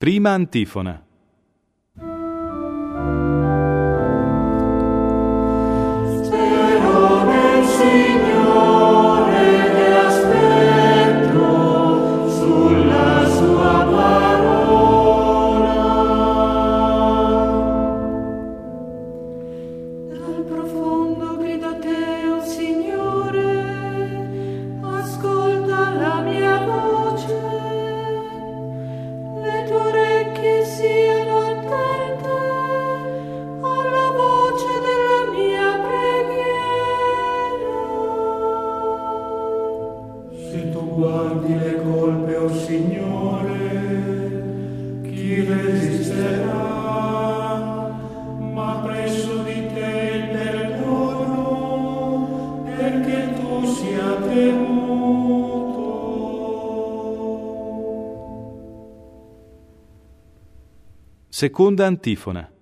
Prima antifona. Spero nel Signore e aspetto sulla sua parola. Dal profondo grido a te, o Signore, ascolta la mia voce. Le tue orecchie siano attente alla voce della mia preghiera. Se tu guardi le colpe, o Signore, chi resisterà? Ma presso di te il perdono, perché tu sia temuto. Seconda antifona.